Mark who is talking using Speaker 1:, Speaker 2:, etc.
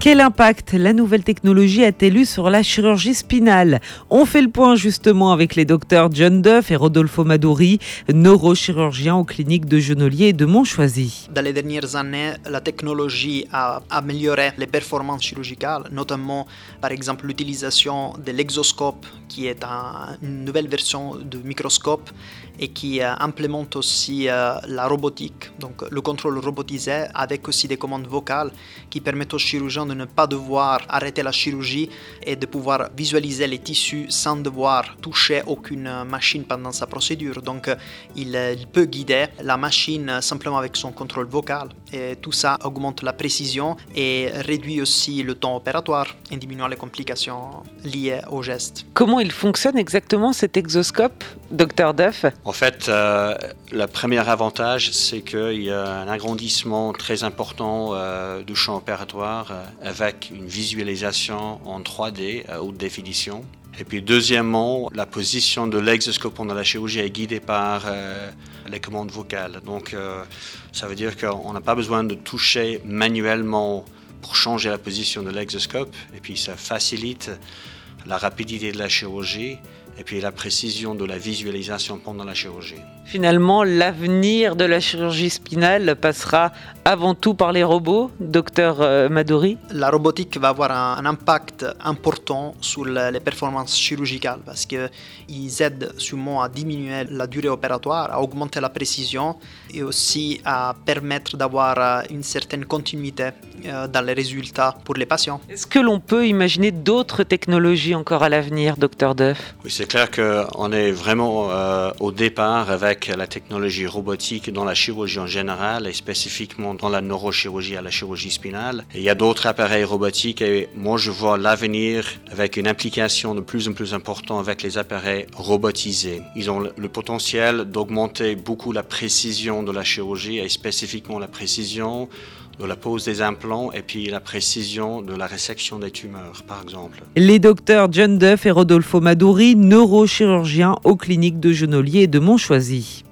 Speaker 1: Quel impact la nouvelle technologie a-t-elle eu sur la chirurgie spinale ? On fait le point justement avec les docteurs John Duff et Rodolfo Maduri, neurochirurgiens aux cliniques de Genolier et de Montchoisy.
Speaker 2: Dans les dernières années, la technologie a amélioré les performances chirurgicales, notamment par exemple l'utilisation de l'exoscope, qui est une nouvelle version de microscope et qui implémente aussi la robotique, donc le contrôle robotisé avec aussi des commandes vocales qui permettent aux chirurgiens de ne pas devoir arrêter la chirurgie et de pouvoir visualiser les tissus sans devoir toucher aucune machine pendant sa procédure. Donc il peut guider la machine simplement avec son contrôle vocal et tout ça augmente la précision et réduit aussi le temps opératoire en diminuant les complications liées au geste.
Speaker 1: Comment il fonctionne exactement cet exoscope, Dr Duff ?
Speaker 3: En fait, le premier avantage, c'est qu'il y a un agrandissement très important du champ opératoire avec une visualisation en 3D à haute définition. Et puis deuxièmement, la position de l'exoscope pendant la chirurgie est guidée par les commandes vocales. Donc ça veut dire qu'on n'a pas besoin de toucher manuellement pour changer la position de l'exoscope. Et puis ça facilite la rapidité de la chirurgie et puis la précision de la visualisation pendant la chirurgie.
Speaker 1: Finalement, l'avenir de la chirurgie spinale passera avant tout par les robots, docteur Maduri.
Speaker 2: La robotique va avoir un impact important sur les performances chirurgicales parce qu'ils aident sûrement à diminuer la durée opératoire, à augmenter la précision et aussi à permettre d'avoir une certaine continuité dans les résultats pour les patients.
Speaker 1: Est-ce que l'on peut imaginer d'autres technologies encore à l'avenir, docteur Duff ?
Speaker 3: Oui, c'est clair qu'on est vraiment au départ avec la technologie robotique dans la chirurgie en général et spécifiquement dans la neurochirurgie à la chirurgie spinale. Et il y a d'autres appareils robotiques et moi je vois l'avenir avec une implication de plus en plus importante avec les appareils robotisés. Ils ont le potentiel d'augmenter beaucoup la précision de la chirurgie et spécifiquement la précision de la pose des implants et puis la précision de la résection des tumeurs, par exemple.
Speaker 1: Les docteurs John Duff et Rodolfo Maduri, neurochirurgiens aux cliniques de Genolier et de Montchoisy.